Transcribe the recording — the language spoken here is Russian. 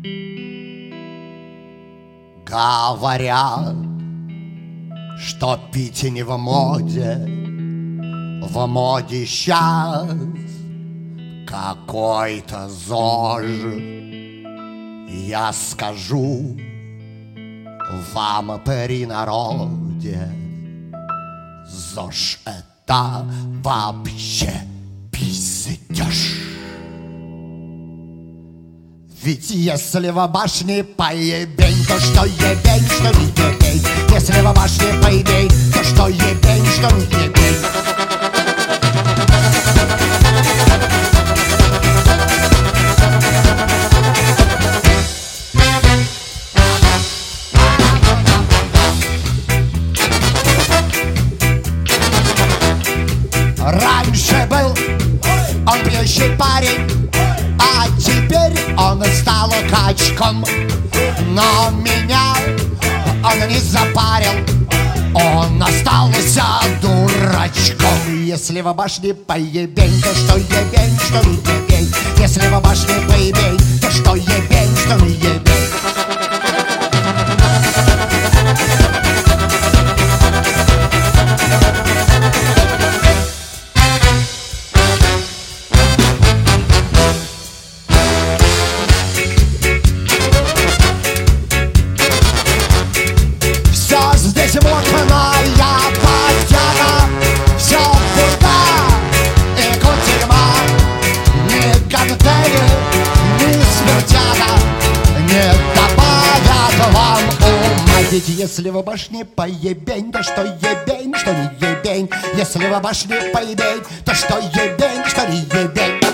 Говорят, что пить не в моде, в моде сейчас какой-то ЗОЖ. Я скажу вам при народе, ЗОЖ это вообще пиздеж. Ведь если в башне поебень, то что ебень, что не ебень. Если в башне поебень, то что ебень, что не ебень. Раньше был он пьющий парень, а теперь он стал качком. Но меня он не запарил, он остался дурачком. Если в башне поебень, то что ебень, что не ебень. Если в башне поебень, то что ебень, что не ебень. Мутная подтяга, все пурга и кутерьма. Ни коктейли, ни смертяга не добавят вам ума. Ведь если в башне поебень, то что ебень, что не ебень. Если в башне поебень, то что ебень, что не ебень.